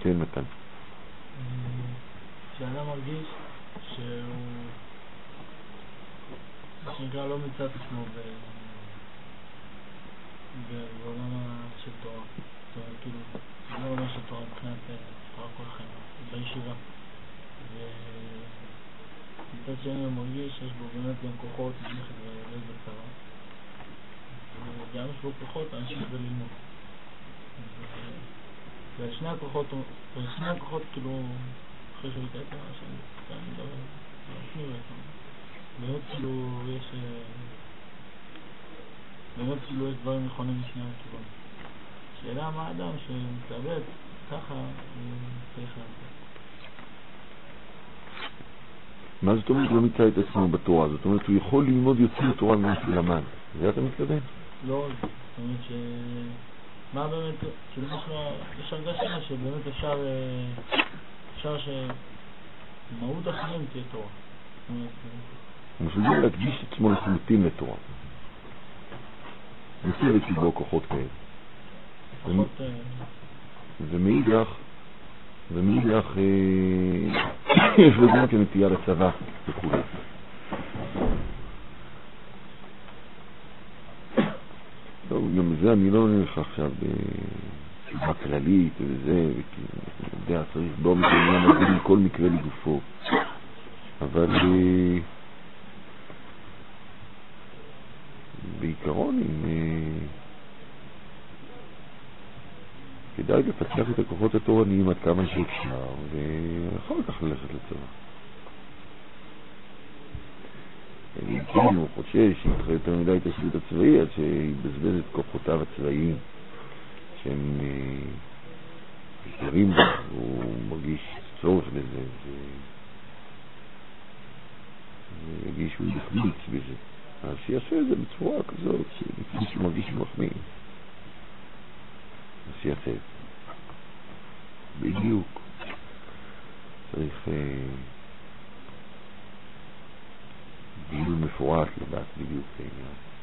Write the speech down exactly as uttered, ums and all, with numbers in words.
כן, מתן. כשאדם מרגיש שהוא מה שנקרא לא מצא את עצמו בעולם של תורה, זאת אומרת כאילו לא עולם של תורה מבחינת תורה כל החיים בישיבה, ומצד שני הוא מרגיש שיש בו באמת גם כוחות ללכת וללכת בצבא, וגם יש בו כוחות להמשיך וללמוד, ושני הכוחות ושני הכוחות כאילו אחרי שהוא יתאר את מה שאני מדבר לעצמי בעצם, באמת כאילו יש באמת כאילו יש דברים נכונים משני הכיוון. שאלה מה האדם שמתלבט ככה צריך לעשות. מה זאת אומרת לא מצא את עצמו בתורה? זאת אומרת הוא יכול ללמוד יותר תורה ממה שהוא למד. זה אתה מתכוון? לא, זאת אומרת ש... מה באמת, כאילו יש הרגשה שבאמת אפשר אפשר שמהות החיים תהיה תורה. הוא מסוגל להקדיש את עצמו לחלוטין לתורה. מסוגל שבו כוחות כאלה. כוחות... ומאידך, ומאידך יש לו גם כנטייה לצבא וכו'. לא, גם זה אני לא נלך עכשיו בצבא כללית וזה, וכי יודע, צריך בו מקרה מגדיל כל מקרה לגופו. אבל בעיקרון אם כדאי לפתח את הכוחות התורניים עד כמה שאפשר ואחר כך ללכת לצבא. אם הוא חושש שיתחל יותר מדי את השירות הצבאי עד שיבזבז את כוחותיו הצבאיים שהם יקרים בו, הוא מרגיש צורך לזה וירגיש שהוא יחמיץ בזה, אז שיעשה את זה בצורה כזאת לפני שהוא מרגיש מחמיא, אז שיעשה את זה בדיוק. צריך דיון מפורט לדעת בדיוק העניין.